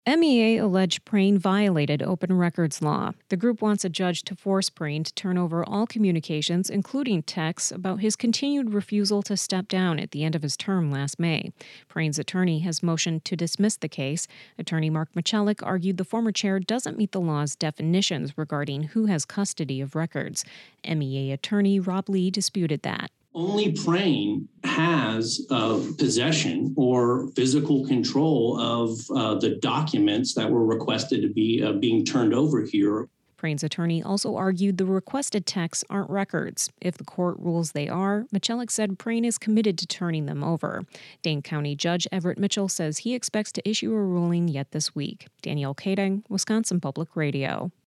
MEA alleged Prain violated open records law. The group wants a judge to force Prain to turn over all communications, including texts, about his continued refusal to step down at the end of his term last May. Prain's attorney has motioned to dismiss the case. Attorney Mark Michalik argued the former chair doesn't meet the law's definitions regarding who has custody of records. MEA attorney Rob Lee disputed that. Only Prain has possession or physical control of the documents that were requested to be being turned over here. Prain's attorney also argued the requested texts aren't records. If the court rules they are, Michalik said Prain is committed to turning them over. Dane County Judge Everett Mitchell says he expects to issue a ruling yet this week. Danielle Kading, Wisconsin Public Radio.